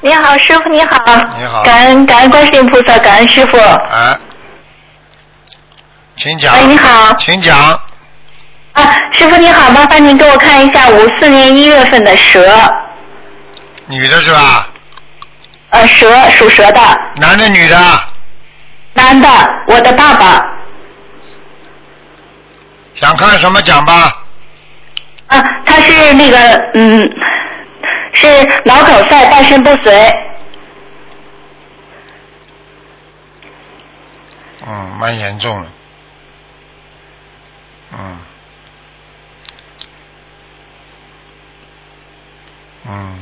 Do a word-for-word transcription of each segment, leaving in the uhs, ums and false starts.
你好，师傅你好。 你好。 感恩感恩观世音菩萨，感恩师傅。 哎，请讲。 喂，你好。 请讲。 啊，师傅你好，麻烦您给我看一下五四年一月份的蛇。 女的是吧？ 呃，蛇属蛇的。 男的女的？ 男的，我的爸爸。 想看什么讲吧？ 啊，他是那个嗯，是脑梗塞，半身不遂。 嗯，蛮严重了。嗯。嗯。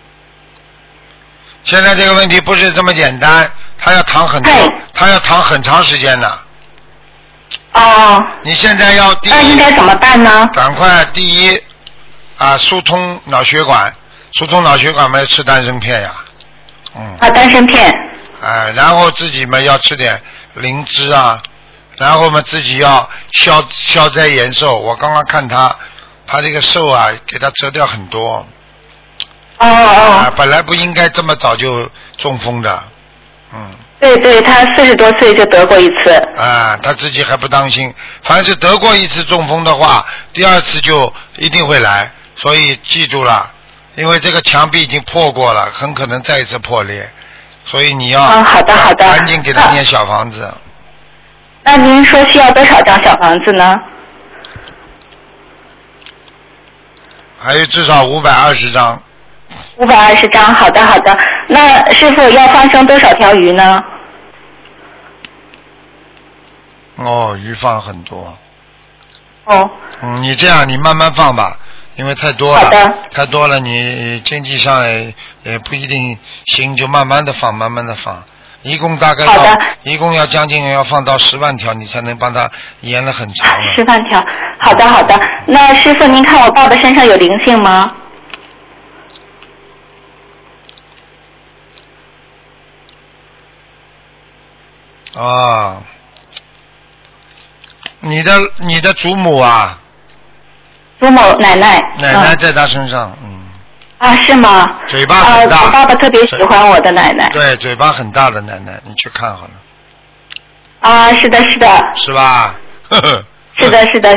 现在这个问题不是这么简单，他要躺很多，他要躺很长时间的。 哦。 你现在要第一， 那应该怎么办呢？ 赶快第一啊，疏通脑血管，疏通脑血管嘛，要吃丹参片呀。嗯。 啊，丹参片。 哎，然后自己嘛要吃点灵芝啊，然后嘛自己要消消灾延寿。我刚刚看他，他这个寿啊，给他折掉很多。 哦哦。 啊，本来不应该这么早就中风的，嗯。 对对，他四十多岁就得过一次。 啊，他自己还不当心，凡是得过一次中风的话，第二次就一定会来，所以记住了，因为这个墙壁已经破过了，很可能再一次破裂，所以你要嗯，好的好的， 赶紧给他念小房子。 那您说需要多少张小房子呢？ 还有至少五百二十张。 五百二十张，好的好的。那师傅要放生多少条鱼呢？ 哦，鱼放很多。 哦。 嗯，你这样，你慢慢放吧，因为太多了。 好的。 太多了，你经济上也也不一定行，就慢慢的放，慢慢的放。一共大概要，一共要将近要放到十万条，你才能帮他延了很长了。 十万条，好的好的。那师傅，您看我爸爸身上有灵性吗？ 啊，你的你的祖母啊， 祖母奶奶。 奶奶在他身上，嗯。 啊，是吗？ 嘴巴很大。 啊，我爸爸特别喜欢我的奶奶。 对，嘴巴很大的奶奶，你去看好了。 啊，是的，是的。 是吧？呵呵。 是的，是的。